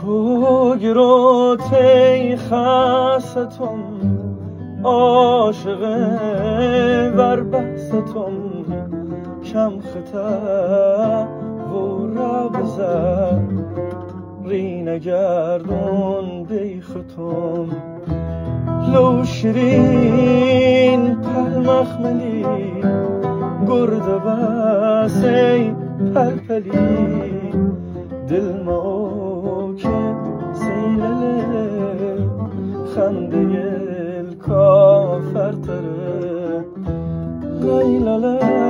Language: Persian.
کوگرو تی خاستم عاشق ور بحثتم کم خطا و را بزر ری نگردون دیختم لو شیرین پلمخملی گرده بسی پلپلی دل ما که سیلله خنده کافر تره لیلاله